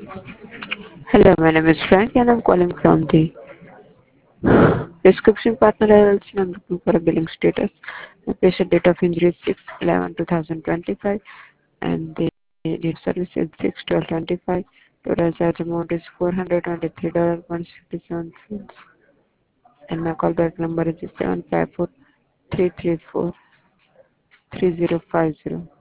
Hello, my name is Frank and I'm calling from the prescription partner LLC. I'm looking for a billing status. My patient date of injury is 6/11/2025 and the need service is 6/12/25. Total charge amount is $423.57 and my callback number is 754 334 3050.